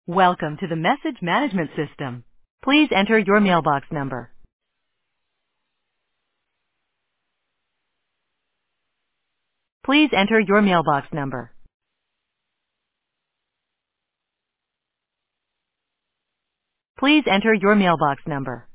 Welcome to the message management system. Please enter your mailbox number. Please enter your mailbox number. Please enter your mailbox number.